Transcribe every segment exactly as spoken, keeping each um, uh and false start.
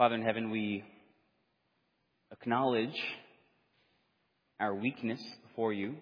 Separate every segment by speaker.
Speaker 1: Father in heaven, we acknowledge our weakness before you.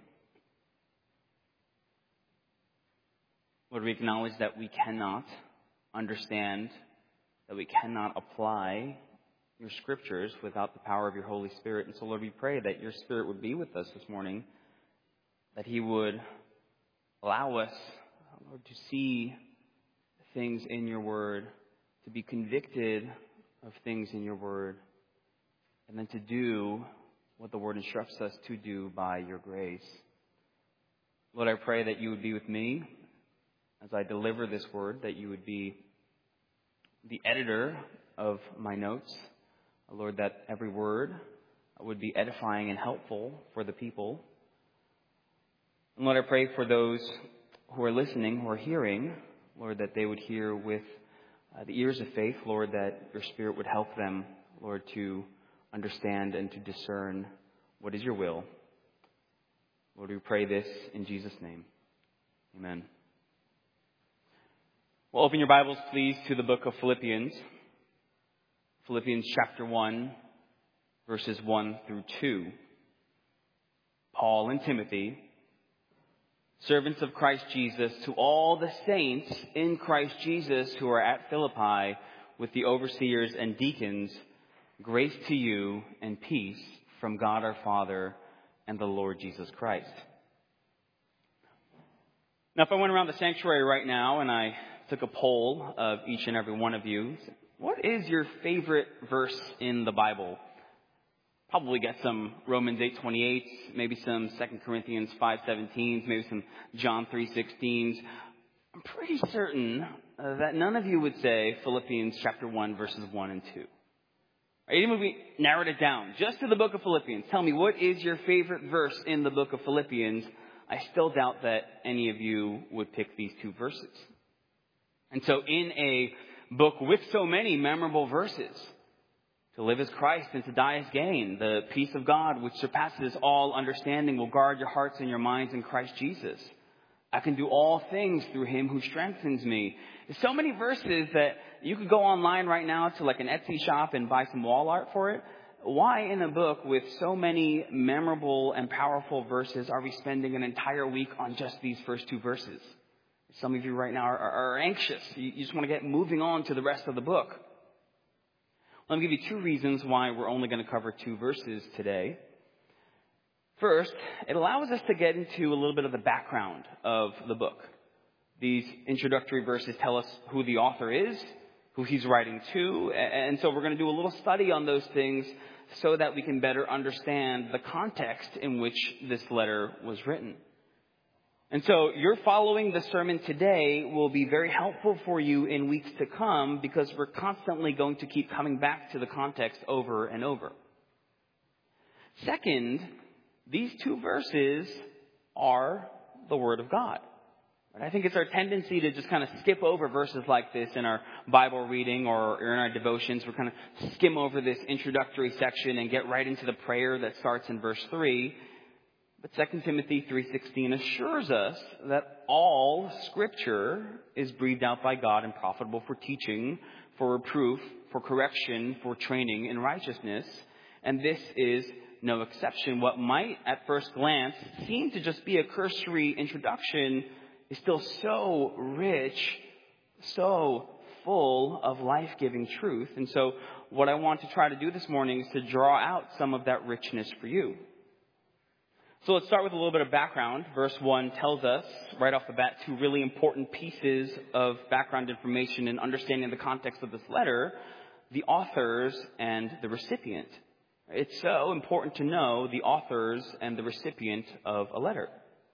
Speaker 1: Lord, we acknowledge that we cannot understand, that we cannot apply your scriptures without the power of your Holy Spirit. And so, Lord, we pray that your Spirit would be with us this morning, that he would allow us, Lord, to see things in your word, to be convicted of things in your word, and then to do what the word instructs us to do by your grace. Lord, I pray that you would be with me as I deliver this word, that you would be the editor of my notes. Lord, that every word would be edifying and helpful for the people. And Lord, I pray for those who are listening, who are hearing, Lord, that they would hear with uh, the ears of faith, Lord, that your Spirit would help them, Lord, to understand and to discern what is your will. Lord, we pray this in Jesus' name. Amen. Well, open your Bibles, please, to the book of Philippians. Philippians chapter one, verses one through two. Paul and Timothy, servants of Christ Jesus, to all the saints in Christ Jesus who are at Philippi with the overseers and deacons, grace to you and peace from God our Father and the Lord Jesus Christ. Now, if I went around the sanctuary right now and I took a poll of each and every one of you, what is your favorite verse in the Bible? Probably get some Romans eight twenty-eight, maybe some Second Corinthians five seventeen, maybe some John three sixteen. I'm pretty certain uh, that none of you would say Philippians chapter one, verses one and two. Right, even if we narrowed it down just to the book of Philippians, tell me, what is your favorite verse in the book of Philippians? I still doubt that any of you would pick these two verses. And so in a book with so many memorable verses, to live as Christ and to die as gain, the peace of God which surpasses all understanding will guard your hearts and your minds in Christ Jesus. I can do all things through him who strengthens me. There's so many verses that you could go online right now to like an Etsy shop and buy some wall art for it. Why in a book with so many memorable and powerful verses are we spending an entire week on just these first two verses? Some of you right now are, are anxious. You, you just want to get moving on to the rest of the book. Let me give you two reasons why we're only going to cover two verses today. First, it allows us to get into a little bit of the background of the book. These introductory verses tell us who the author is, who he's writing to, and so we're going to do a little study on those things so that we can better understand the context in which this letter was written. And so your following the sermon today will be very helpful for you in weeks to come because we're constantly going to keep coming back to the context over and over. Second, these two verses are the Word of God. And I think it's our tendency to just kind of skip over verses like this in our Bible reading or in our devotions. We're kind of skim over this introductory section and get right into the prayer that starts in verse three. But Second Timothy three sixteen assures us that all Scripture is breathed out by God and profitable for teaching, for reproof, for correction, for training in righteousness. And this is no exception. What might at first glance seem to just be a cursory introduction is still so rich, so full of life-giving truth. And so what I want to try to do this morning is to draw out some of that richness for you. So let's start with a little bit of background. Verse one tells us right off the bat two really important pieces of background information in understanding the context of this letter, the authors and the recipient. It's so important to know the authors and the recipient of a letter.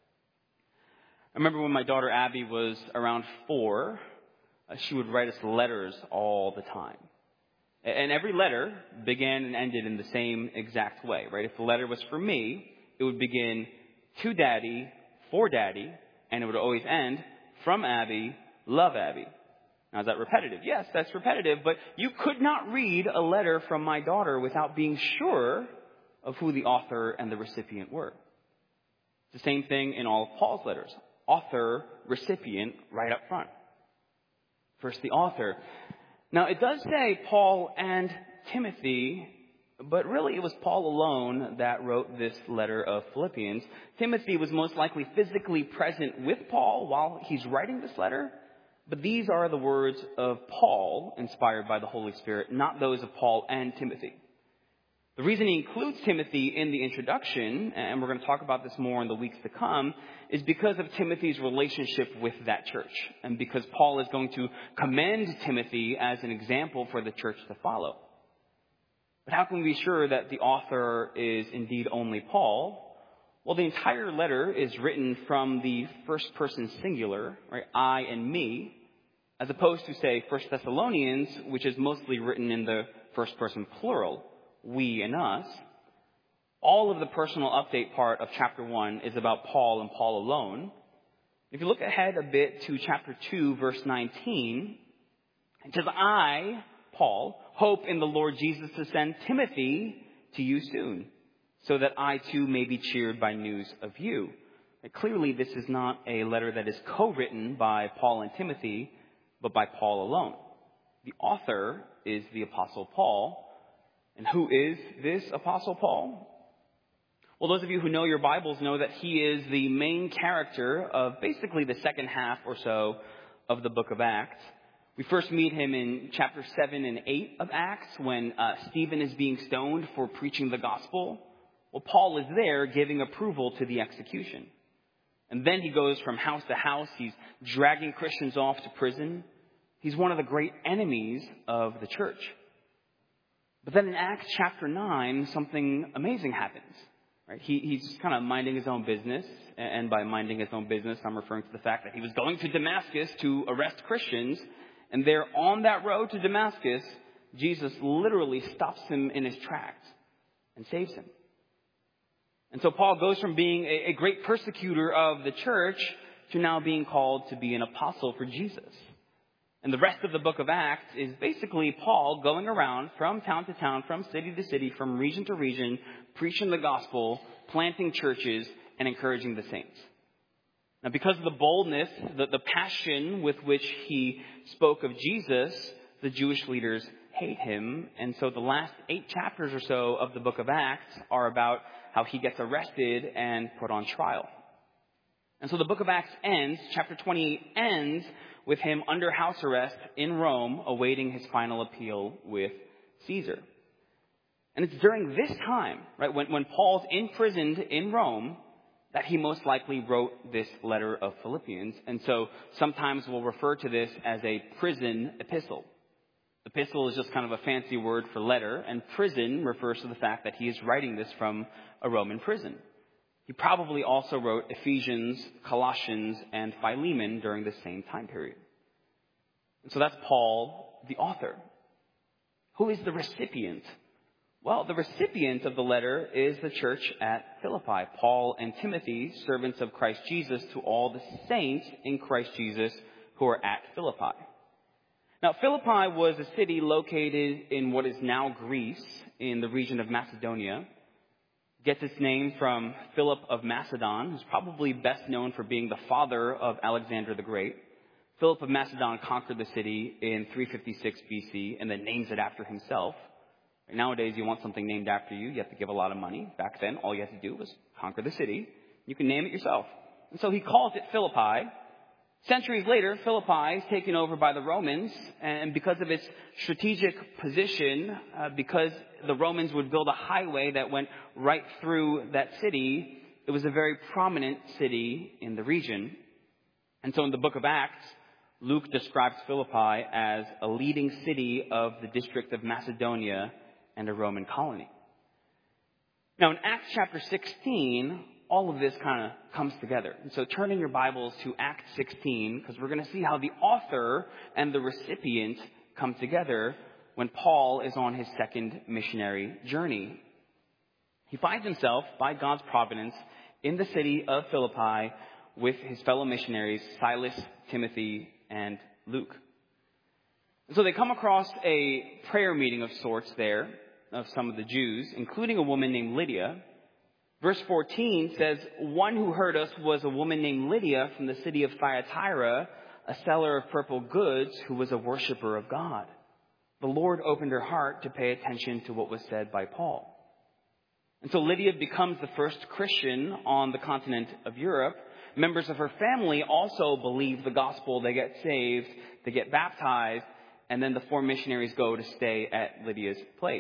Speaker 1: I remember when my daughter Abby was around four, uh, she would write us letters all the time. And every letter began and ended in the same exact way, right? If the letter was for me, it would begin to Daddy, for Daddy, and it would always end from Abby, love Abby. Now, is that repetitive? Yes, that's repetitive, but you could not read a letter from my daughter without being sure of who the author and the recipient were. It's the same thing in all of Paul's letters. Author, recipient, right up front. First, the author. Now, it does say Paul and Timothy, but really it was Paul alone that wrote this letter of Philippians. Timothy was most likely physically present with Paul while he's writing this letter, but these are the words of Paul, inspired by the Holy Spirit, not those of Paul and Timothy. The reason he includes Timothy in the introduction, and we're going to talk about this more in the weeks to come, is because of Timothy's relationship with that church, and because Paul is going to commend Timothy as an example for the church to follow. But how can we be sure that the author is indeed only Paul? Well, the entire letter is written from the first person singular, right, I and me, as opposed to, say, First Thessalonians, which is mostly written in the first person plural, we and us. All of the personal update part of chapter one is about Paul and Paul alone. If you look ahead a bit to chapter two, verse nineteen, it says, I, Paul, hope in the Lord Jesus to send Timothy to you soon, so that I too may be cheered by news of you. And clearly, this is not a letter that is co-written by Paul and Timothy, but by Paul alone. The author is the Apostle Paul. And who is this Apostle Paul? Well, those of you who know your Bibles know that he is the main character of basically the second half or so of the book of Acts. We first meet him in chapter seven and eight of Acts when uh, Stephen is being stoned for preaching the gospel. Well, Paul is there giving approval to the execution. And then he goes from house to house. He's dragging Christians off to prison. He's one of the great enemies of the church. But then in Acts chapter nine, something amazing happens. Right? He, he's just kind of minding his own business. And by minding his own business, I'm referring to the fact that he was going to Damascus to arrest Christians. And there on that road to Damascus, Jesus literally stops him in his tracks and saves him. And so Paul goes from being a, a great persecutor of the church to now being called to be an apostle for Jesus. And the rest of the book of Acts is basically Paul going around from town to town, from city to city, from region to region, preaching the gospel, planting churches, and encouraging the saints. Now, because of the boldness, the, the passion with which he spoke of Jesus, the Jewish leaders hate him. And so the last eight chapters or so of the book of Acts are about how he gets arrested and put on trial. And so the book of Acts ends, chapter twenty-eight ends with him under house arrest in Rome, awaiting his final appeal with Caesar. And it's during this time, right, when, when Paul's imprisoned in Rome, that he most likely wrote this letter of Philippians. And so sometimes we'll refer to this as a prison epistle. Epistle is just kind of a fancy word for letter, and prison refers to the fact that he is writing this from a Roman prison. He probably also wrote Ephesians, Colossians, and Philemon during the same time period. And so that's Paul, the author. Who is the recipient? Well, the recipient of the letter is the church at Philippi. Paul and Timothy, servants of Christ Jesus, to all the saints in Christ Jesus who are at Philippi. Now, Philippi was a city located in what is now Greece, in the region of Macedonia. Gets its name from Philip of Macedon, who's probably best known for being the father of Alexander the Great. Philip of Macedon conquered the city in three fifty-six B C and then names it after himself. Nowadays, you want something named after you, you have to give a lot of money. Back then, all you had to do was conquer the city. You can name it yourself. And so he calls it Philippi. Centuries later, Philippi is taken over by the Romans, and because of its strategic position, uh, because the Romans would build a highway that went right through that city, it was a very prominent city in the region. And so in the book of Acts, Luke describes Philippi as a leading city of the district of Macedonia and a Roman colony. Now in Acts chapter sixteen, all of this kind of comes together. And so turn in your Bibles to Acts sixteen, because we're going to see how the author and the recipient come together when Paul is on his second missionary journey. He finds himself, by God's providence, in the city of Philippi with his fellow missionaries, Silas, Timothy, and Luke. And so they come across a prayer meeting of sorts there of some of the Jews, including a woman named Lydia. Verse fourteen says, one who heard us was a woman named Lydia from the city of Thyatira, a seller of purple goods who was a worshiper of God. the Lord opened her heart to pay attention to what was said by Paul. And so Lydia becomes the first Christian on the continent of Europe. Members of her family also believe the gospel. They get saved, they get baptized, and then the four missionaries go to stay at Lydia's place.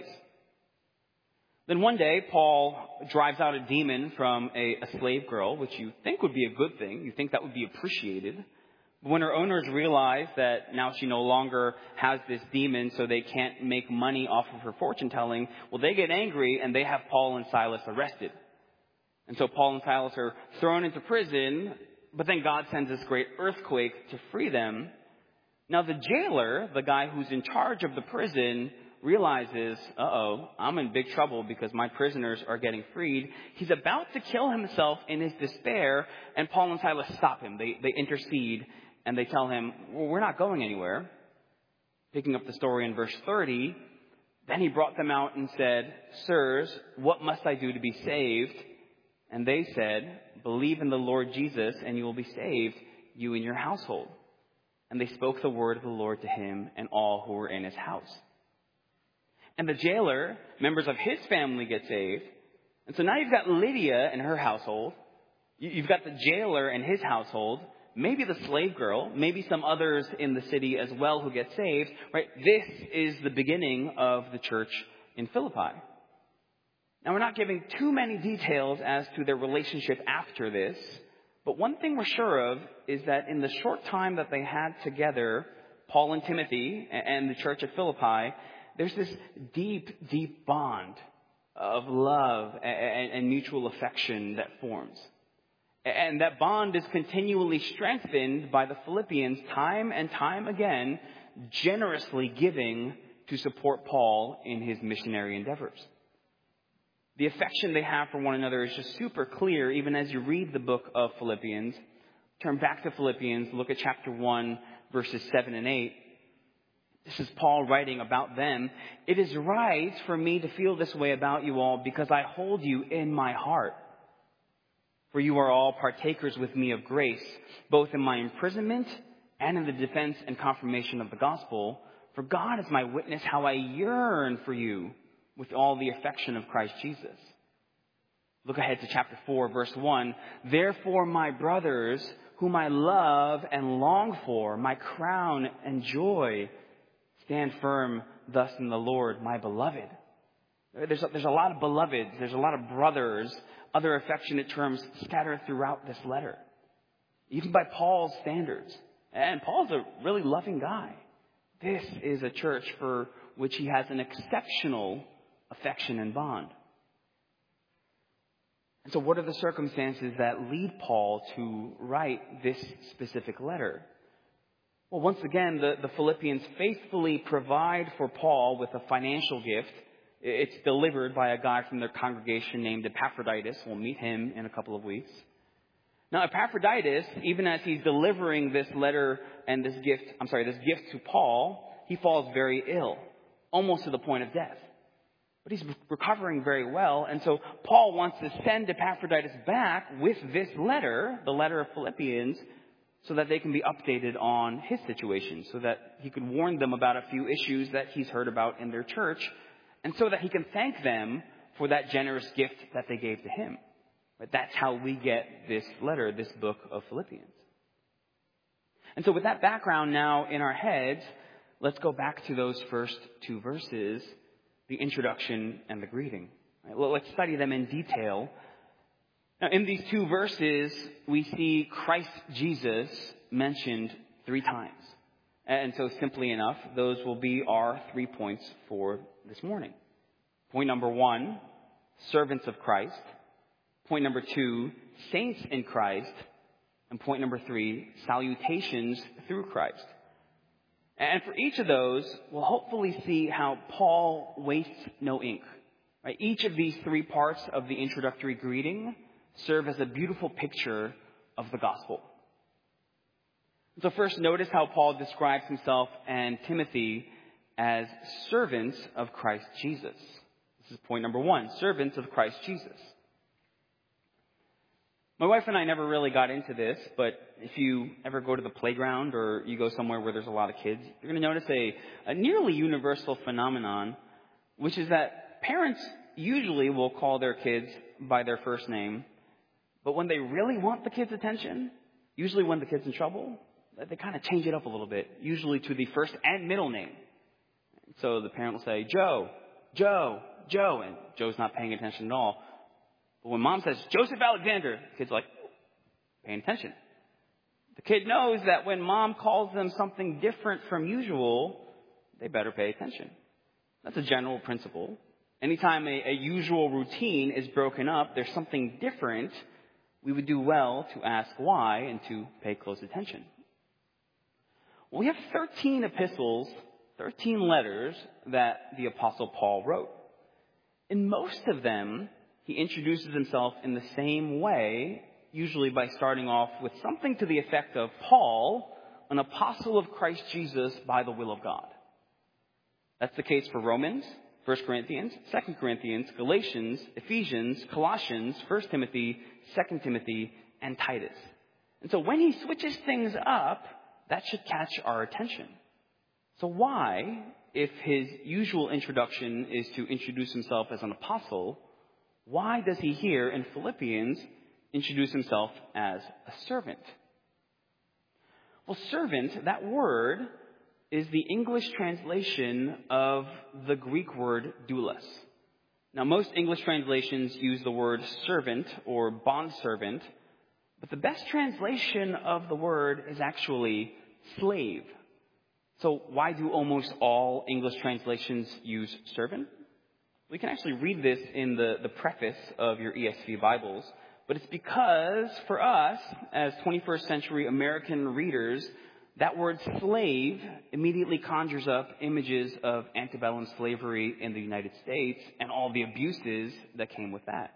Speaker 1: Then one day, Paul drives out a demon from a, a slave girl, which you think would be a good thing. You think that would be appreciated. But when her owners realize that now she no longer has this demon, so they can't make money off of her fortune telling, well, they get angry and they have Paul and Silas arrested. And so Paul and Silas are thrown into prison, but then God sends this great earthquake to free them. Now the jailer, the guy who's in charge of the prison, realizes, uh-oh, I'm in big trouble because my prisoners are getting freed. He's about to kill himself in his despair, and Paul and Silas stop him. They, they intercede, and they tell him, well, we're not going anywhere. Picking up the story in verse thirty, then he brought them out and said, sirs, what must I do to be saved? And they said, believe in the Lord Jesus, and you will be saved, you and your household. And they spoke the word of the Lord to him and all who were in his house. And the jailer, members of his family get saved. And so now you've got Lydia and her household. You've got the jailer and his household. Maybe the slave girl. Maybe some others in the city as well who get saved. Right? This is the beginning of the church in Philippi. Now we're not giving too many details as to their relationship after this. But one thing we're sure of is that in the short time that they had together, Paul and Timothy and the church at Philippi, there's this deep, deep bond of love and mutual affection that forms. And that bond is continually strengthened by the Philippians time and time again, generously giving to support Paul in his missionary endeavors. The affection they have for one another is just super clear, even as you read the book of Philippians. Turn back to Philippians, look at chapter one, verses seven and eight. This is Paul writing about them. It is right for me to feel this way about you all because I hold you in my heart. For you are all partakers with me of grace, both in my imprisonment and in the defense and confirmation of the gospel. For God is my witness how I yearn for you with all the affection of Christ Jesus. Look ahead to chapter four, verse one. Therefore, my brothers, whom I love and long for, my crown and joy, stand firm thus in the Lord, my beloved. There's a, there's a lot of beloveds. There's a lot of brothers, other affectionate terms scattered throughout this letter, even by Paul's standards. And Paul's a really loving guy. This is a church for which he has an exceptional affection and bond. And so what are the circumstances that lead Paul to write this specific letter? Well, once again, the, the Philippians faithfully provide for Paul with a financial gift. It's delivered by a guy from their congregation named Epaphroditus. We'll meet him in a couple of weeks. Now, Epaphroditus, even as he's delivering this letter and this gift, I'm sorry, this gift to Paul, he falls very ill, almost to the point of death. But he's recovering very well. And so Paul wants to send Epaphroditus back with this letter, the letter of Philippians, so that they can be updated on his situation, so that he could warn them about a few issues that he's heard about in their church, and so that he can thank them for that generous gift that they gave to him. But that's how we get this letter, this book of Philippians. And so with that background now in our heads, let's go back to those first two verses, the introduction and the greeting. Right, well, let's study them in detail. Now, in these two verses, we see Christ Jesus mentioned three times. And so simply enough, those will be our three points for this morning. Point number one, servants of Christ. Point number two, saints in Christ. And point number three, salutations through Christ. And for each of those, we'll hopefully see how Paul wastes no ink. Right? Each of these three parts of the introductory greeting serve as a beautiful picture of the gospel. So first, notice how Paul describes himself and Timothy as servants of Christ Jesus. This is point number one, servants of Christ Jesus. My wife and I never really got into this, but if you ever go to the playground or you go somewhere where there's a lot of kids, you're going to notice a, a nearly universal phenomenon, which is that parents usually will call their kids by their first name, but when they really want the kid's attention, usually when the kid's in trouble, they kind of change it up a little bit, usually to the first and middle name. So the parent will say, Joe, Joe, Joe, and Joe's not paying attention at all. But when mom says, Joseph Alexander, the kid's like, paying attention. The kid knows that when mom calls them something different from usual, they better pay attention. That's a general principle. Anytime a, a usual routine is broken up, there's something different, we would do well to ask why and to pay close attention. Well, we have thirteen epistles, thirteen letters that the Apostle Paul wrote. In most of them, he introduces himself in the same way, usually by starting off with something to the effect of Paul, an apostle of Christ Jesus by the will of God. That's the case for Romans, First Corinthians, Second Corinthians, Galatians, Ephesians, Colossians, First Timothy, Second Timothy, and Titus. And so when he switches things up, that should catch our attention. So why, if his usual introduction is to introduce himself as an apostle, why does he here in Philippians introduce himself as a servant? Well, servant, that word is the English translation of the Greek word doulos. Now, most English translations use the word servant or bondservant, but the best translation of the word is actually slave. So why do almost all English translations use servant? We can actually read this in the, the preface of your E S V Bibles, but it's because for us, as twenty-first century American readers, that word slave immediately conjures up images of antebellum slavery in the United States and all the abuses that came with that.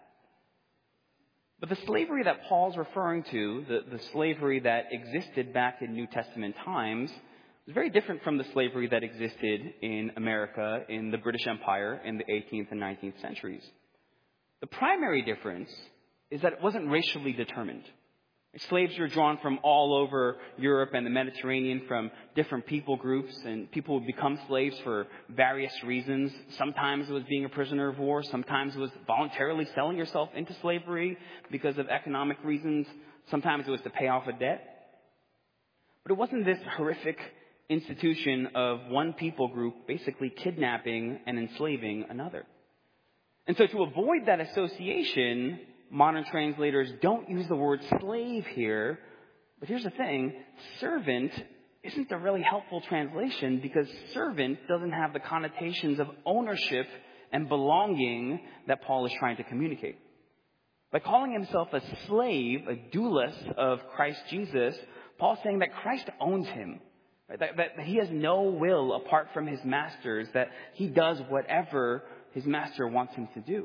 Speaker 1: But the slavery that Paul's referring to, the, the slavery that existed back in New Testament times, was very different from the slavery that existed in America in the British Empire in the eighteenth and nineteenth centuries. The primary difference is that it wasn't racially determined. Slaves were drawn from all over Europe and the Mediterranean, from different people groups, and people would become slaves for various reasons. Sometimes it was being a prisoner of war. Sometimes it was voluntarily selling yourself into slavery because of economic reasons. Sometimes it was to pay off a debt. But it wasn't this horrific institution of one people group basically kidnapping and enslaving another. And so to avoid that association, modern translators don't use the word slave here. But here's the thing, servant isn't a really helpful translation because servant doesn't have the connotations of ownership and belonging that Paul is trying to communicate. By calling himself a slave, a doulos of Christ Jesus, Paul's saying that Christ owns him. That, that he has no will apart from his master's, that he does whatever his master wants him to do.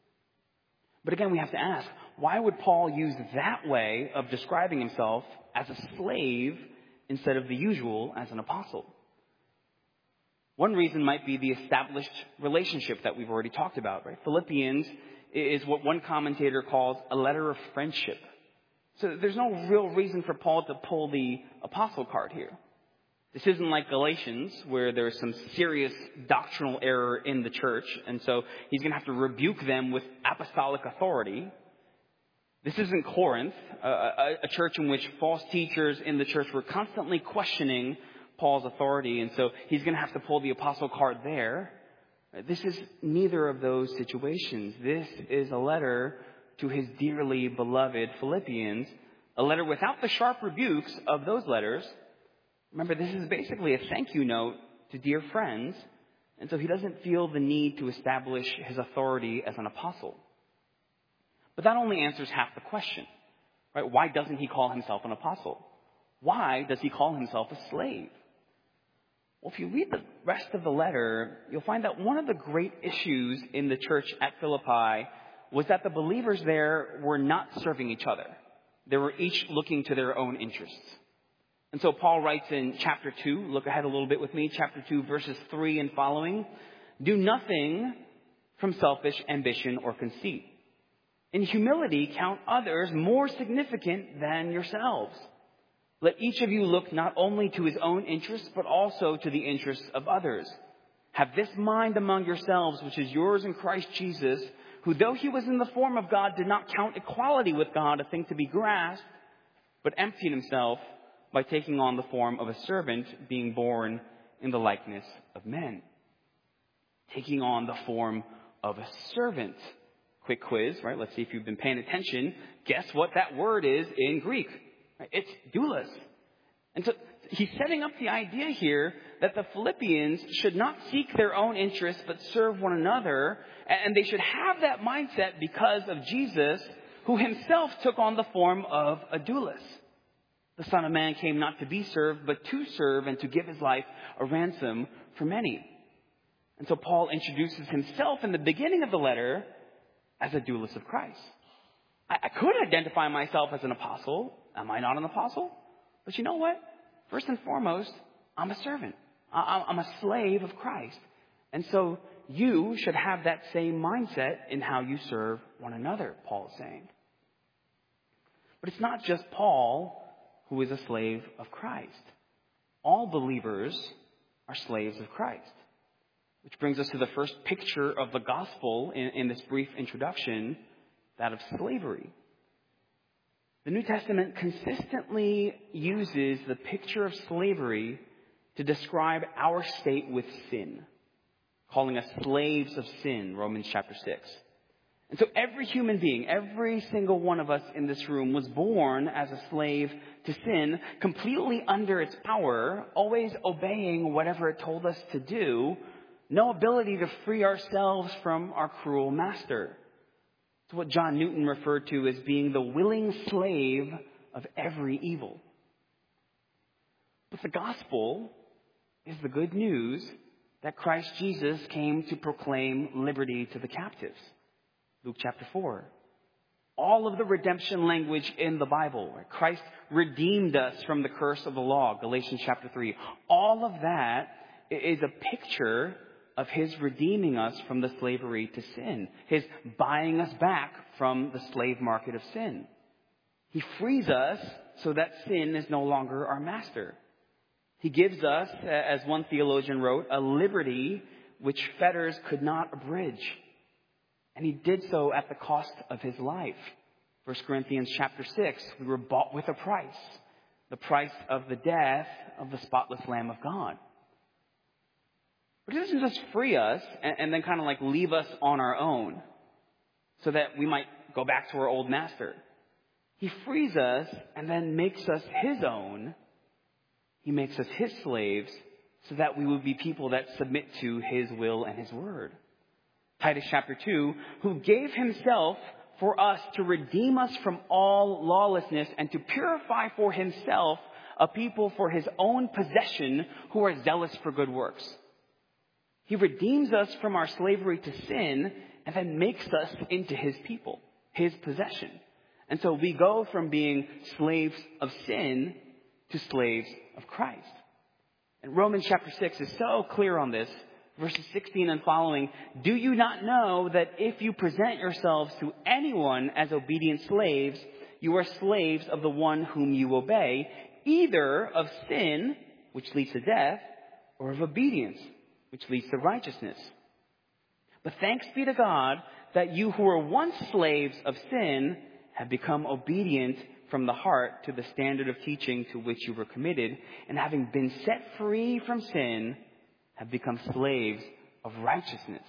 Speaker 1: But again, we have to ask, why would Paul use that way of describing himself as a slave instead of the usual as an apostle? One reason might be the established relationship that we've already talked about, right? Philippians is what one commentator calls a letter of friendship. So there's no real reason for Paul to pull the apostle card here. This isn't like Galatians, where there's some serious doctrinal error in the church, and so he's going to have to rebuke them with apostolic authority. This isn't Corinth, a, a, a church in which false teachers in the church were constantly questioning Paul's authority, and so he's going to have to pull the apostle card there. This is neither of those situations. This is a letter to his dearly beloved Philippians, a letter without the sharp rebukes of those letters. Remember, this is basically a thank you note to dear friends, and so he doesn't feel the need to establish his authority as an apostle. But that only answers half the question, right? Why doesn't he call himself an apostle? Why does he call himself a slave? Well, if you read the rest of the letter, you'll find that one of the great issues in the church at Philippi was that the believers there were not serving each other. They were each looking to their own interests. And so Paul writes in chapter two, look ahead a little bit with me, chapter two, verses three and following, do nothing from selfish ambition or conceit. In humility, count others more significant than yourselves. Let each of you look not only to his own interests, but also to the interests of others. Have this mind among yourselves, which is yours in Christ Jesus, who though he was in the form of God, did not count equality with God a thing to be grasped, but emptied himself by taking on the form of a servant, being born in the likeness of men. Taking on the form of a servant. Quick quiz, right? Let's see if you've been paying attention. Guess what that word is in Greek? It's doulos. And so he's setting up the idea here that the Philippians should not seek their own interests, but serve one another. And they should have that mindset because of Jesus, who himself took on the form of a doulos. The Son of Man came not to be served, but to serve and to give his life a ransom for many. And so Paul introduces himself in the beginning of the letter as a doulos of Christ. I, I could identify myself as an apostle. Am I not an apostle? But you know what? First and foremost, I'm a servant. I, I'm a slave of Christ. And so you should have that same mindset in how you serve one another, Paul is saying. But it's not just Paul who is a slave of Christ. All believers are slaves of Christ. Which brings us to the first picture of the gospel in, in this brief introduction, that of slavery. The New Testament consistently uses the picture of slavery to describe our state with sin, calling us slaves of sin, Romans chapter six. And so every human being, every single one of us in this room was born as a slave to sin, completely under its power, always obeying whatever it told us to do, no ability to free ourselves from our cruel master. It's what John Newton referred to as being the willing slave of every evil. But the gospel is the good news that Christ Jesus came to proclaim liberty to the captives. Luke chapter four. All of the redemption language in the Bible, where Christ redeemed us from the curse of the law, Galatians chapter three. All of that is a picture of his redeeming us from the slavery to sin, his buying us back from the slave market of sin. He frees us so that sin is no longer our master. He gives us, as one theologian wrote, a liberty which fetters could not abridge. And he did so at the cost of his life. First Corinthians chapter six, we were bought with a price, the price of the death of the spotless Lamb of God. But it doesn't just free us and, and then kind of like leave us on our own so that we might go back to our old master. He frees us and then makes us his own. He makes us his slaves so that we would be people that submit to his will and his word. Titus chapter two, who gave himself for us to redeem us from all lawlessness and to purify for himself a people for his own possession who are zealous for good works. He redeems us from our slavery to sin and then makes us into his people, his possession. And so we go from being slaves of sin to slaves of Christ. And Romans chapter six is so clear on this. Verses sixteen and following, do you not know that if you present yourselves to anyone as obedient slaves, you are slaves of the one whom you obey, either of sin, which leads to death, or of obedience, which leads to righteousness. But thanks be to God that you who were once slaves of sin have become obedient from the heart to the standard of teaching to which you were committed, and having been set free from sin, have become slaves of righteousness.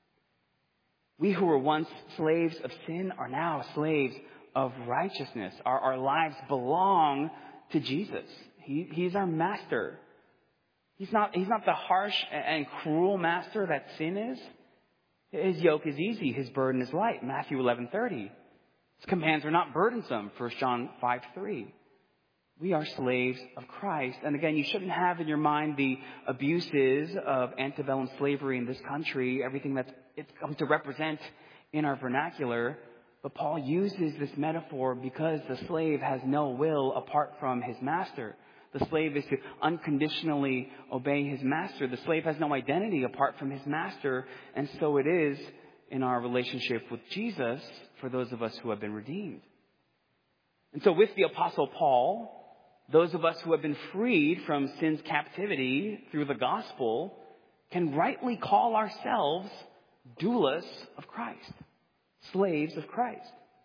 Speaker 1: We who were once slaves of sin are now slaves of righteousness. Our, our lives belong to Jesus. He, he's our master. He's not, he's not the harsh and cruel master that sin is. His yoke is easy. His burden is light. Matthew eleven thirty. His commands are not burdensome. First John five three. We are slaves of Christ. And again, you shouldn't have in your mind the abuses of antebellum slavery in this country, everything that it's come to represent in our vernacular. But Paul uses this metaphor because the slave has no will apart from his master. The slave is to unconditionally obey his master. The slave has no identity apart from his master. And so it is in our relationship with Jesus for those of us who have been redeemed. And so with the Apostle Paul, those of us who have been freed from sin's captivity through the gospel can rightly call ourselves doulos of Christ, slaves of Christ.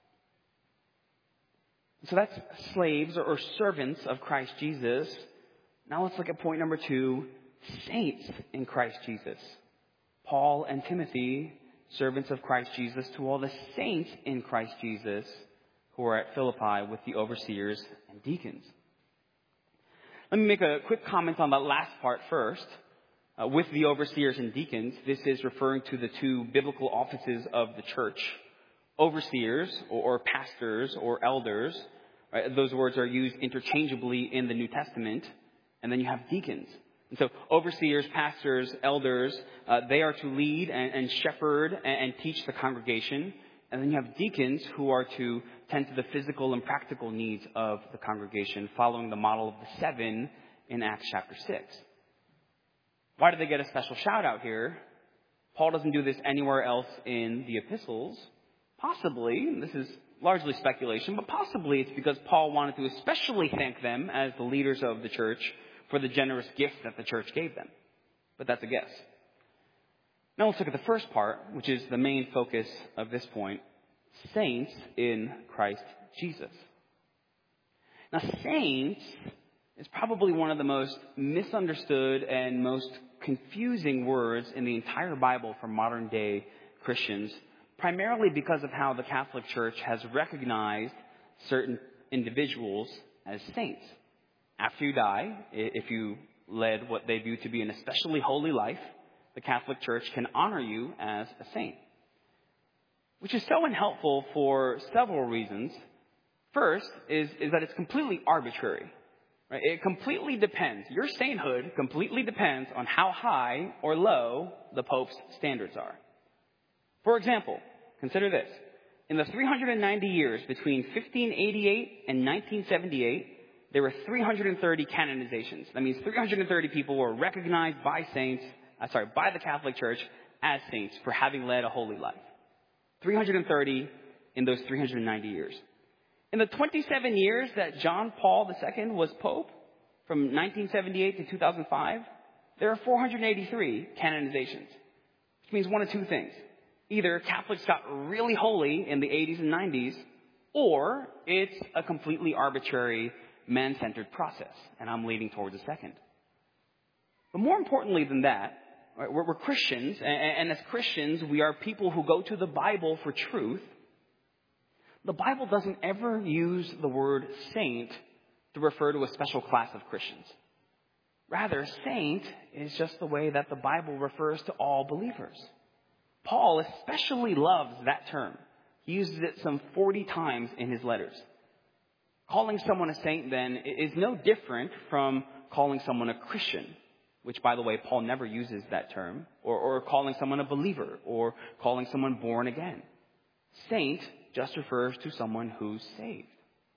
Speaker 1: So that's slaves or servants of Christ Jesus. Now let's look at point number two, saints in Christ Jesus. Paul and Timothy, servants of Christ Jesus, to all the saints in Christ Jesus who are at Philippi with the overseers and deacons. Let me make a quick comment on that last part first. Uh, with the overseers and deacons, this is referring to the two biblical offices of the church. Overseers, or, or pastors, or elders. Right? Those words are used interchangeably in the New Testament. And then you have deacons. And so overseers, pastors, elders, uh, they are to lead and, and shepherd and, and teach the congregation. And then you have deacons who are to tend to the physical and practical needs of the congregation, following the model of the seven in Acts chapter six. Why do they get a special shout out here? Paul doesn't do this anywhere else in the epistles. Possibly, this is largely speculation, but possibly it's because Paul wanted to especially thank them as the leaders of the church for the generous gift that the church gave them. But that's a guess. Now let's look at the first part, which is the main focus of this point. Saints in Christ Jesus. Now, saints is probably one of the most misunderstood and most confusing words in the entire Bible for modern day Christians, primarily because of how the Catholic Church has recognized certain individuals as saints. After you die, if you led what they view to be an especially holy life, the Catholic Church can honor you as a saint. Which is so unhelpful for several reasons. First is, is that it's completely arbitrary. Right? It completely depends. Your sainthood completely depends on how high or low the Pope's standards are. For example, consider this. In the three hundred ninety years between fifteen eighty-eight and nineteen seventy-eight, there were three hundred thirty canonizations. That means three hundred thirty people were recognized by saints, uh, sorry, by the Catholic Church as saints for having led a holy life. three hundred thirty in those three hundred ninety years. In the twenty-seven years that John Paul the Second was Pope, from nineteen seventy-eight to two thousand five, there are four hundred eighty-three canonizations. Which means one of two things. Either Catholics got really holy in the eighties and nineties, or it's a completely arbitrary, man-centered process. And I'm leaning towards the second. But more importantly than that, right, we're, we're Christians, and, and as Christians, we are people who go to the Bible for truth. The Bible doesn't ever use the word saint to refer to a special class of Christians. Rather, saint is just the way that the Bible refers to all believers. Paul especially loves that term. He uses it some forty times in his letters. Calling someone a saint, then, is no different from calling someone a Christian, which, by the way, Paul never uses that term, or, or calling someone a believer, or calling someone born again. Saint just refers to someone who's saved.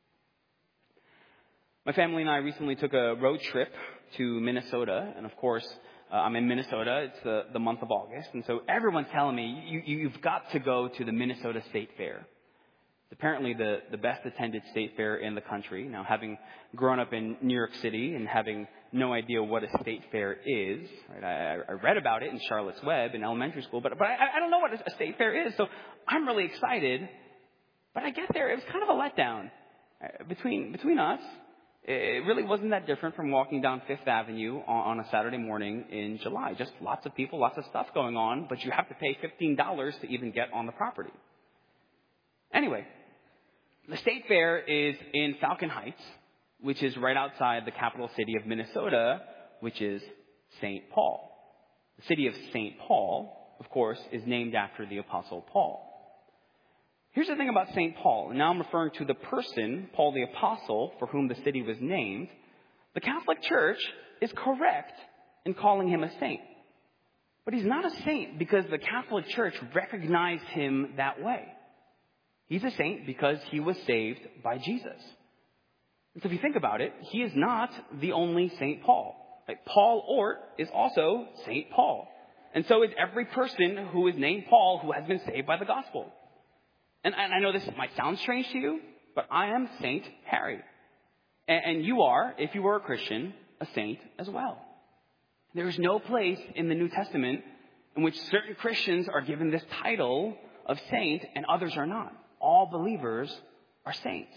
Speaker 1: My family and I recently took a road trip to Minnesota, and of course, uh, I'm in Minnesota. It's the, the month of August, and so everyone's telling me, you, you've got to go to the Minnesota State Fair. It's apparently the, the best attended state fair in the country. Now, having grown up in New York City and having no idea what a state fair is, right, I, I read about it in Charlotte's Web in elementary school, but, but I, I don't know what a state fair is, so I'm really excited. But I get there, it was kind of a letdown. Between, between us, it really wasn't that different from walking down Fifth Avenue on, on a Saturday morning in July. Just lots of people, lots of stuff going on, but you have to pay fifteen dollars to even get on the property. Anyway, the state fair is in Falcon Heights, which is right outside the capital city of Minnesota, which is Saint Paul. The city of Saint Paul, of course, is named after the Apostle Paul. Here's the thing about Saint Paul, and now I'm referring to the person, Paul the Apostle, for whom the city was named. The Catholic Church is correct in calling him a saint. But he's not a saint because the Catholic Church recognized him that way. He's a saint because he was saved by Jesus. And so if you think about it, he is not the only Saint Paul. Like Paul Oort is also Saint Paul. And so is every person who is named Paul who has been saved by the gospel. And, and I know this might sound strange to you, but I am Saint Harry. And, and you are, if you were a Christian, a saint as well. There is no place in the New Testament in which certain Christians are given this title of saint and others are not. All believers are saints.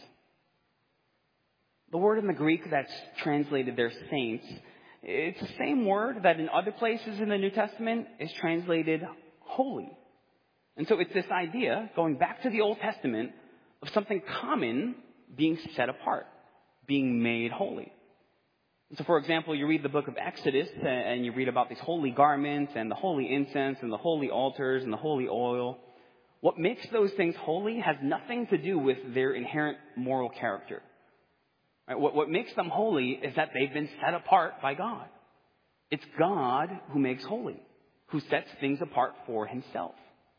Speaker 1: The word in the Greek that's translated there, saints, it's the same word that in other places in the New Testament is translated holy. And so it's this idea, going back to the Old Testament, of something common being set apart, being made holy. And so, for example, you read the book of Exodus and you read about these holy garments and the holy incense and the holy altars and the holy oil. What makes those things holy has nothing to do with their inherent moral character. Right? What, what makes them holy is that they've been set apart by God. It's God who makes holy, who sets things apart for himself.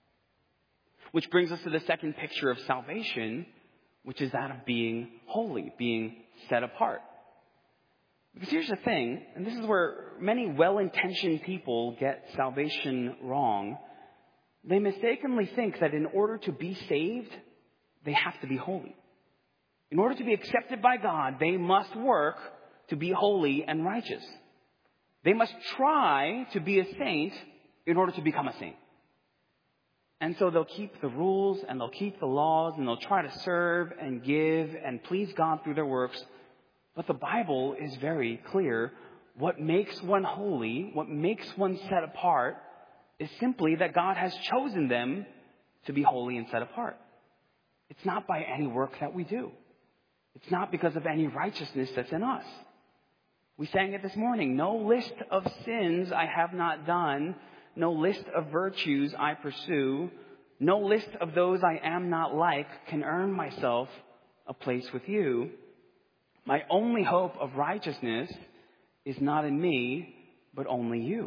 Speaker 1: Which brings us to the second picture of salvation, which is that of being holy, being set apart. Because here's the thing, and this is where many well-intentioned people get salvation wrong. They mistakenly think that in order to be saved, they have to be holy. In order to be accepted by God, they must work to be holy and righteous. They must try to be a saint in order to become a saint. And so they'll keep the rules and they'll keep the laws and they'll try to serve and give and please God through their works. But the Bible is very clear. What makes one holy, what makes one set apart, is simply that God has chosen them to be holy and set apart. It's not by any work that we do. It's not because of any righteousness that's in us. We sang it this morning. No list of sins I have not done. No list of virtues I pursue. No list of those I am not like can earn myself a place with you. My only hope of righteousness is not in me, but only you.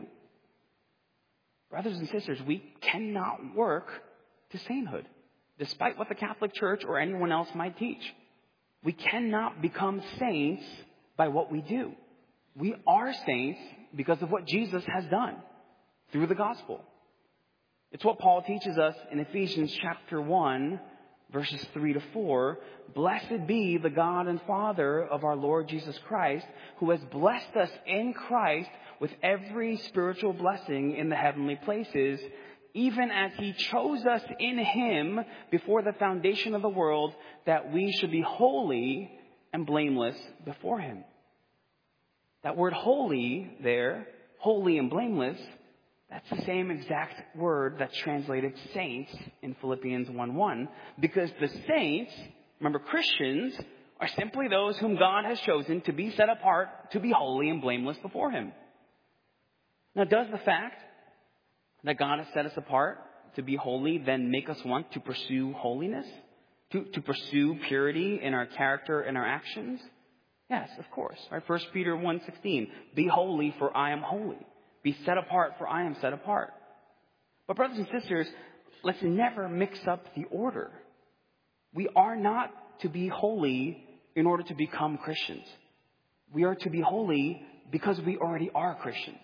Speaker 1: Brothers and sisters, we cannot work to sainthood, despite what the Catholic Church or anyone else might teach. We cannot become saints by what we do. We are saints because of what Jesus has done through the gospel. It's what Paul teaches us in Ephesians chapter one, verses three to four. Blessed be the God and Father of our Lord Jesus Christ, who has blessed us in Christ with every spiritual blessing in the heavenly places, even as he chose us in him before the foundation of the world, that we should be holy and blameless before him. That word holy there, holy and blameless, that's the same exact word that's translated saints in Philippians one one. Because the saints, remember Christians, are simply those whom God has chosen to be set apart, to be holy and blameless before him. Now, does the fact that God has set us apart to be holy then make us want to pursue holiness? To, to pursue purity in our character and our actions? Yes, of course. Right? First Peter one sixteen, be holy for I am holy. Be set apart for I am set apart. But brothers and sisters, let's never mix up the order. We are not to be holy in order to become Christians. We are to be holy because we already are Christians.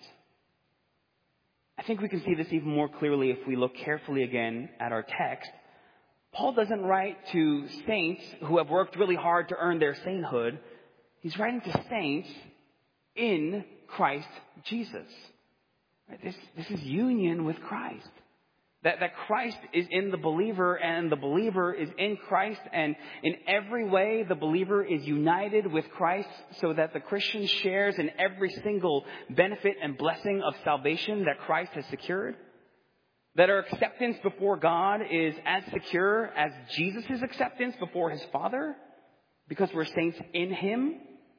Speaker 1: I think we can see this even more clearly if we look carefully again at our text. Paul doesn't write to saints who have worked really hard to earn their sainthood. He's writing to saints in Christ Jesus. This, this is union with Christ. That, that Christ is in the believer and the believer is in Christ. And in every way, the believer is united with Christ so that the Christian shares in every single benefit and blessing of salvation that Christ has secured. That our acceptance before God is as secure as Jesus' acceptance before his Father because we're saints in him.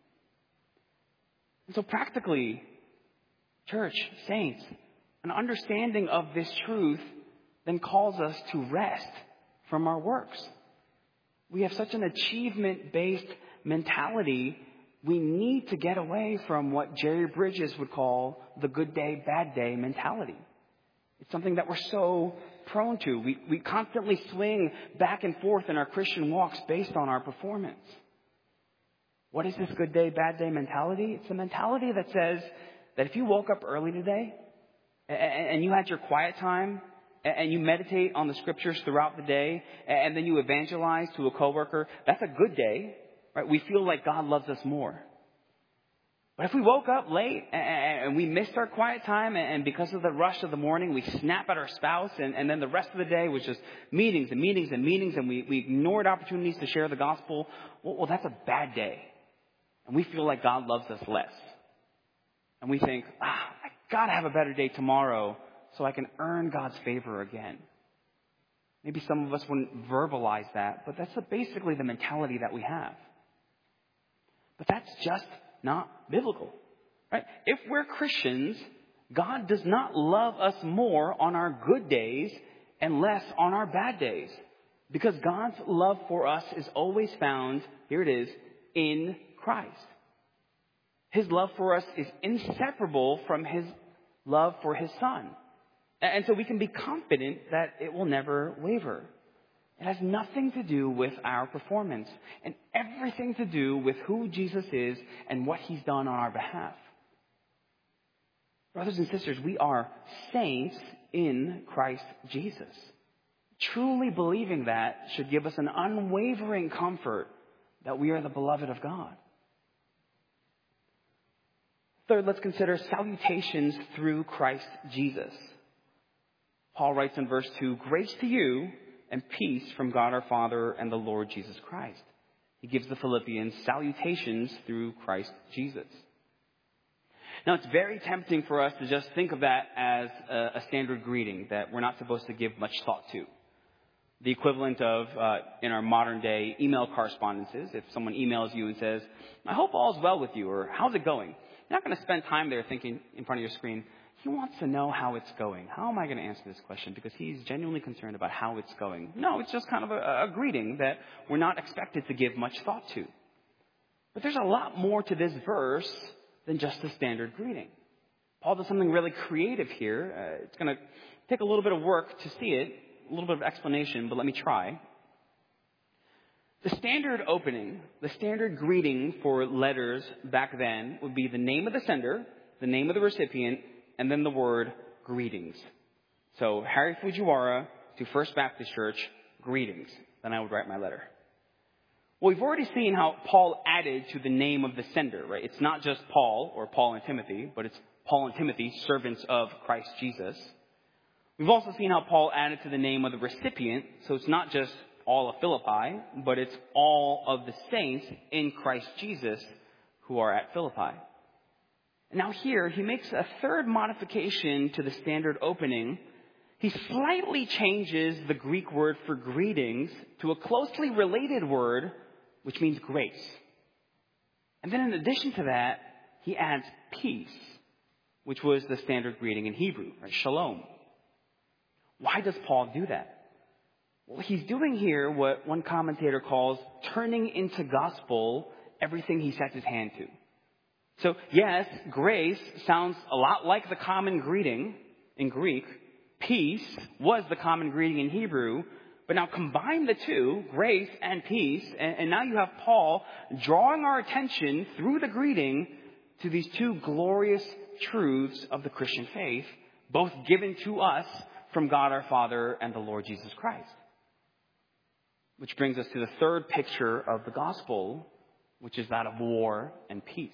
Speaker 1: And so practically, church, saints, an understanding of this truth then calls us to rest from our works. We have such an achievement-based mentality, we need to get away from what Jerry Bridges would call the good day, bad day mentality. It's something that we're so prone to. We, we constantly swing back and forth in our Christian walks based on our performance. What is this good day, bad day mentality? It's a mentality that says that if you woke up early today and you had your quiet time, and you meditate on the scriptures throughout the day, and then you evangelize to a coworker, that's a good day, right? We feel like God loves us more. But if we woke up late and we missed our quiet time, and because of the rush of the morning, we snap at our spouse, and, and then the rest of the day was just meetings and meetings and meetings, and we, we ignored opportunities to share the gospel, well, well, that's a bad day. And we feel like God loves us less. And we think, ah, I gotta have a better day tomorrow so I can earn God's favor again. Maybe some of us wouldn't verbalize that, but that's basically the mentality that we have. But that's just not biblical, right? If we're Christians, God does not love us more on our good days and less on our bad days, because God's love for us is always found, here it is, in Christ. His love for us is inseparable from his love for his Son. And so we can be confident that it will never waver. It has nothing to do with our performance and everything to do with who Jesus is and what he's done on our behalf. Brothers and sisters, we are saints in Christ Jesus. Truly believing that should give us an unwavering comfort that we are the beloved of God. Third, let's consider salutations through Christ Jesus. Paul writes in verse two, "Grace to you and peace from God our Father and the Lord Jesus Christ." He gives the Philippians salutations through Christ Jesus. Now, it's very tempting for us to just think of that as a, a standard greeting that we're not supposed to give much thought to. The equivalent of, uh, in our modern day, email correspondences. If someone emails you and says, "I hope all's well with you," or "How's it going?" You're not going to spend time there thinking in front of your screen, he wants to know how it's going. How am I going to answer this question? Because he's genuinely concerned about how it's going. No, it's just kind of a, a greeting that we're not expected to give much thought to. But there's a lot more to this verse than just a standard greeting. Paul does something really creative here. Uh, it's going to take a little bit of work to see it, a little bit of explanation, but let me try. The standard opening, the standard greeting for letters back then would be the name of the sender, the name of the recipient, and then the word greetings. So, Harry Fujiwara to First Baptist Church, greetings. Then I would write my letter. Well, we've already seen how Paul added to the name of the sender, right? It's not just Paul or Paul and Timothy, but it's Paul and Timothy, servants of Christ Jesus. We've also seen how Paul added to the name of the recipient. So it's not just all of Philippi, but it's all of the saints in Christ Jesus who are at Philippi. Now here, he makes a third modification to the standard opening. He slightly changes the Greek word for greetings to a closely related word, which means grace. And then in addition to that, he adds peace, which was the standard greeting in Hebrew, right? Shalom. Why does Paul do that? Well, he's doing here what one commentator calls turning into gospel everything he sets his hand to. So, yes, grace sounds a lot like the common greeting in Greek. Peace was the common greeting in Hebrew. But now combine the two, grace and peace, and, and now you have Paul drawing our attention through the greeting to these two glorious truths of the Christian faith, both given to us from God our Father and the Lord Jesus Christ. Which brings us to the third picture of the gospel, which is that of war and peace.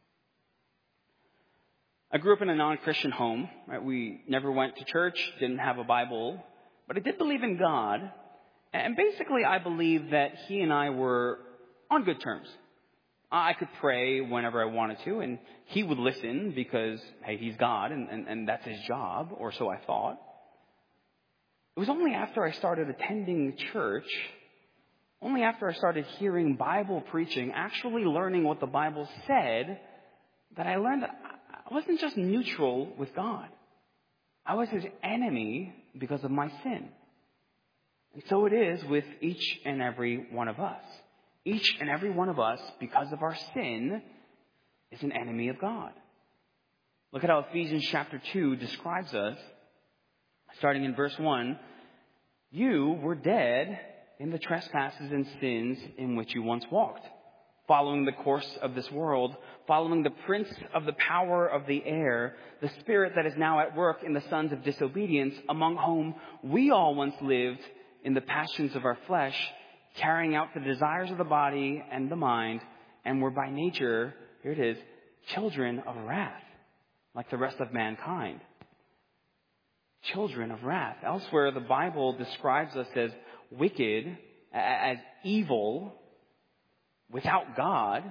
Speaker 1: I grew up in a non-Christian home. Right? We never went to church, didn't have a Bible, but I did believe in God. And basically, I believed that he and I were on good terms. I could pray whenever I wanted to, and he would listen because, hey, he's God, and, and, and that's his job, or so I thought. It was only after I started attending church, only after I started hearing Bible preaching, actually learning what the Bible said, that I learned that I wasn't just neutral with God. I was his enemy because of my sin. And so it is with each and every one of us. Each and every one of us, because of our sin, is an enemy of God. Look at how Ephesians chapter two describes us. Starting in verse one, "You were dead in the trespasses and sins in which you once walked, following the course of this world, following the prince of the power of the air, the spirit that is now at work in the sons of disobedience, among whom we all once lived in the passions of our flesh, carrying out the desires of the body and the mind, and were by nature, here it is, children of wrath, like the rest of mankind. Children of wrath. Elsewhere, the Bible describes us as wicked, as evil, without God.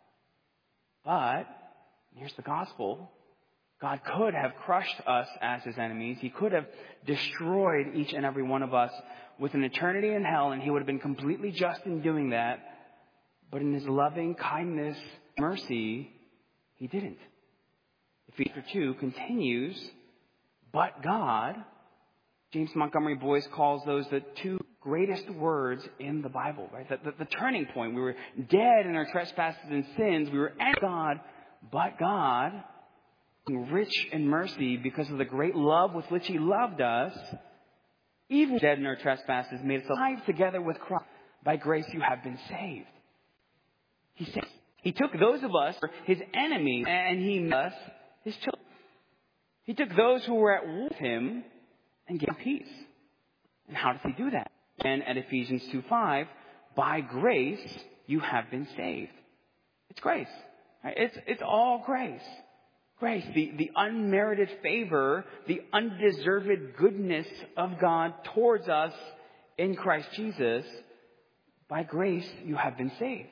Speaker 1: But, here's the gospel, God could have crushed us as his enemies. He could have destroyed each and every one of us with an eternity in hell, and he would have been completely just in doing that. But in his loving kindness, mercy, he didn't. Ephesians two continues, but God, James Montgomery Boyce calls those the two greatest words in the Bible, right? The, the, the turning point. We were dead in our trespasses and sins. We were at God, but God, rich in mercy because of the great love with which he loved us, even dead in our trespasses, made us alive together with Christ. By grace you have been saved. He said, he took those of us, his enemies, and he made us his children. He took those who were at war with him and gave peace. And how does he do that? And at Ephesians two five, by grace you have been saved. It's grace. Right? It's, it's all grace. Grace, the, the unmerited favor, the undeserved goodness of God towards us in Christ Jesus. By grace you have been saved.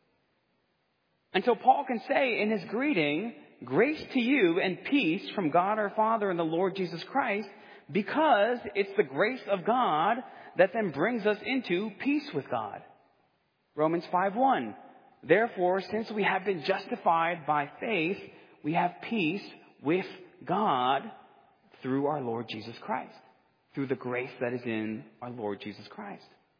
Speaker 1: And so Paul can say in his greeting, grace to you and peace from God our Father and the Lord Jesus Christ, because it's the grace of God that then brings us into peace with God. Romans five one. Therefore, since we have been justified by faith, we have peace with God through our Lord Jesus Christ, through the grace that is in our Lord Jesus Christ.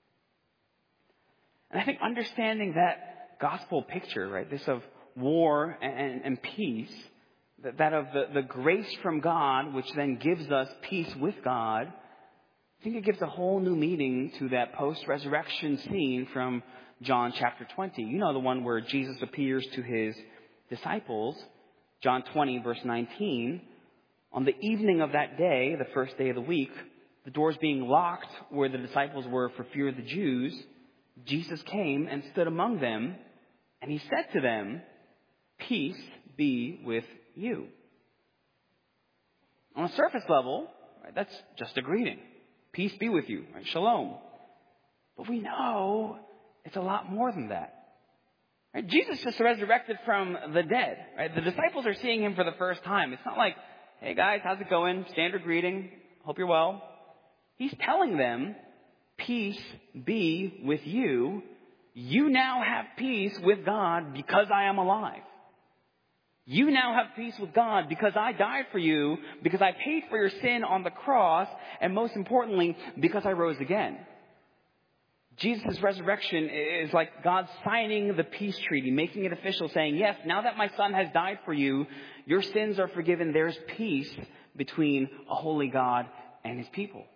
Speaker 1: And I think understanding that gospel picture, right, this of war and, and peace, that, that of the, the grace from God, which then gives us peace with God, I think it gives a whole new meaning to that post-resurrection scene from John chapter twenty. You know, the one where Jesus appears to his disciples. John twenty, verse nineteen. On the evening of that day, the first day of the week, the doors being locked where the disciples were for fear of the Jews, Jesus came and stood among them, and he said to them, peace be with you. On a surface level, right, that's just a greeting. Peace be with you. Right? Shalom. But we know it's a lot more than that. Right? Jesus just resurrected from the dead. Right? The disciples are seeing him for the first time. It's not like, hey guys, how's it going? Standard greeting. Hope you're well. He's telling them, peace be with you. You now have peace with God because I am alive. You now have peace with God because I died for you, because I paid for your sin on the cross, and most importantly, because I rose again. Jesus' resurrection is like God signing the peace treaty, making it official, saying, yes, now that my son has died for you, your sins are forgiven. There's peace between a holy God and his people.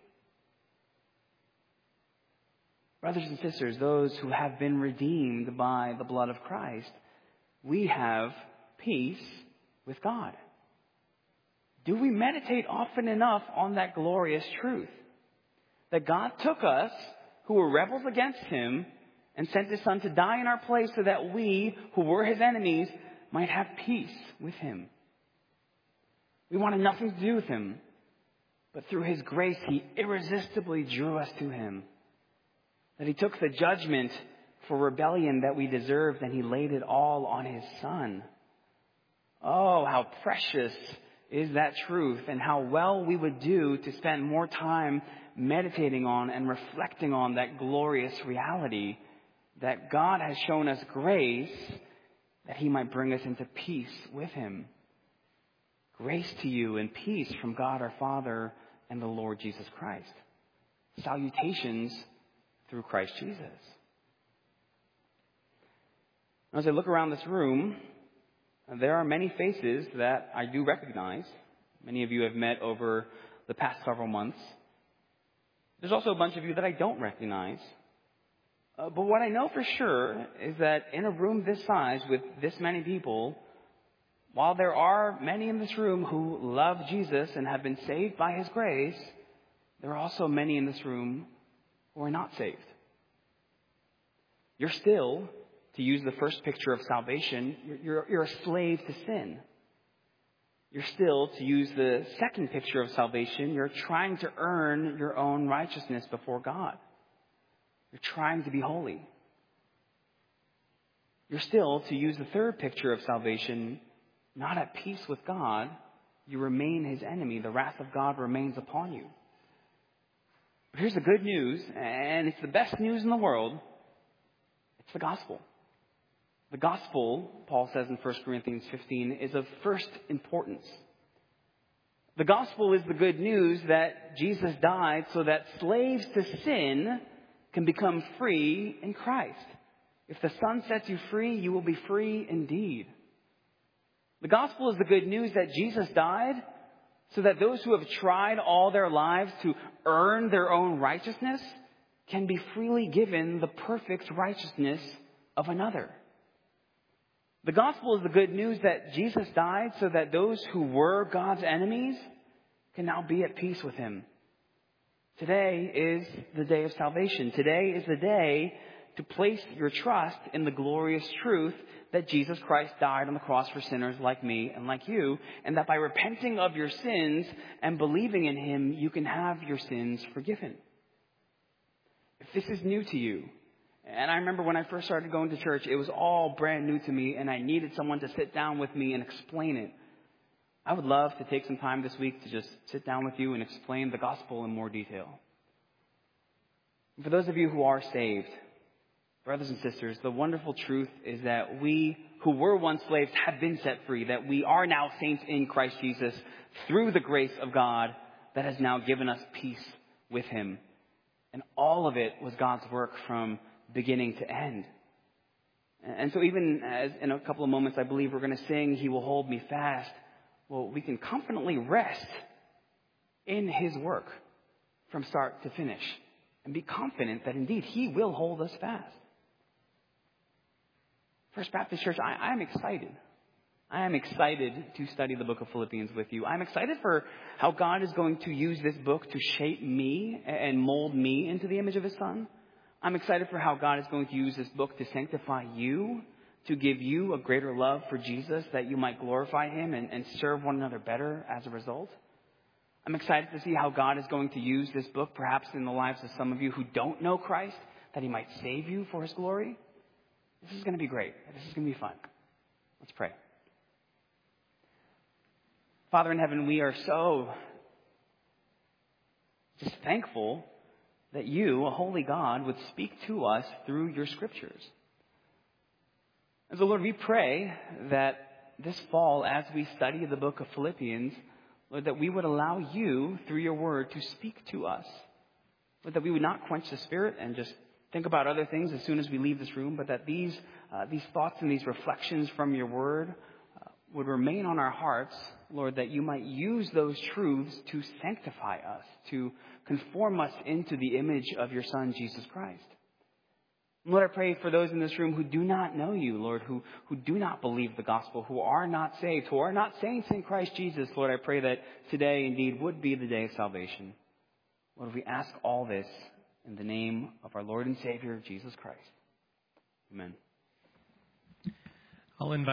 Speaker 1: Brothers and sisters, those who have been redeemed by the blood of Christ, we have peace with God. Do we meditate often enough on that glorious truth? That God took us, who were rebels against him, and sent his son to die in our place so that we, who were his enemies, might have peace with him. We wanted nothing to do with him, but through his grace, he irresistibly drew us to him. That he took the judgment for rebellion that we deserved, and he laid it all on his son. Oh, how precious is that truth, and how well we would do to spend more time meditating on and reflecting on that glorious reality that God has shown us grace that he might bring us into peace with him. Grace to you and peace from God our Father and the Lord Jesus Christ. Salutations through Christ Jesus. As I look around this room, there are many faces that I do recognize. Many of you have met over the past several months. There's also a bunch of you that I don't recognize. Uh, but what I know for sure is that in a room this size with this many people, while there are many in this room who love Jesus and have been saved by His grace, there are also many in this room who are not saved. You're still, to use the first picture of salvation, you're, you're, you're a slave to sin. You're still, to use the second picture of salvation, you're trying to earn your own righteousness before God. You're trying to be holy. You're still, to use the third picture of salvation, not at peace with God. You remain His enemy. The wrath of God remains upon you. But here's the good news, and it's the best news in the world. It's the gospel. The gospel, Paul says in First Corinthians fifteen, is of first importance. The gospel is the good news that Jesus died so that slaves to sin can become free in Christ. If the Son sets you free, you will be free indeed. The gospel is the good news that Jesus died so that those who have tried all their lives to earn their own righteousness can be freely given the perfect righteousness of another. The gospel is the good news that Jesus died so that those who were God's enemies can now be at peace with Him. Today is the day of salvation. Today is the day to place your trust in the glorious truth that Jesus Christ died on the cross for sinners like me and like you, and that by repenting of your sins and believing in Him, you can have your sins forgiven. If this is new to you, and I remember when I first started going to church, it was all brand new to me, and I needed someone to sit down with me and explain it. I would love to take some time this week to just sit down with you and explain the gospel in more detail. And for those of you who are saved, brothers and sisters, the wonderful truth is that we who were once slaves have been set free, that we are now saints in Christ Jesus through the grace of God that has now given us peace with Him. And all of it was God's work from beginning to end. And so even as in a couple of moments I believe we're going to sing, He will hold me fast, well, we can confidently rest in His work from start to finish and be confident that indeed He will hold us fast. First Baptist Church, I, I'm excited. I am excited to study the book of Philippians with you. I'm excited for how God is going to use this book to shape me and mold me into the image of His Son. I'm excited for how God is going to use this book to sanctify you, to give you a greater love for Jesus, that you might glorify Him and, and serve one another better as a result. I'm excited to see how God is going to use this book, perhaps in the lives of some of you who don't know Christ, that He might save you for His glory. This is going to be great. This is going to be fun. Let's pray. Father in heaven, we are so just thankful that You, a holy God, would speak to us through Your scriptures. And so, Lord, we pray that this fall, as we study the book of Philippians, Lord, that we would allow You, through Your word, to speak to us. Lord, that we would not quench the Spirit and just think about other things as soon as we leave this room, but that these uh, these thoughts and these reflections from Your word uh, would remain on our hearts, Lord, that You might use those truths to sanctify us, to conform us into the image of Your Son, Jesus Christ. Lord, I pray for those in this room who do not know You, Lord, who, who do not believe the gospel, who are not saved, who are not saints in Christ Jesus. Lord, I pray that today indeed would be the day of salvation. Lord, we ask all this in the name of our Lord and Savior, Jesus Christ. Amen.
Speaker 2: I'll invite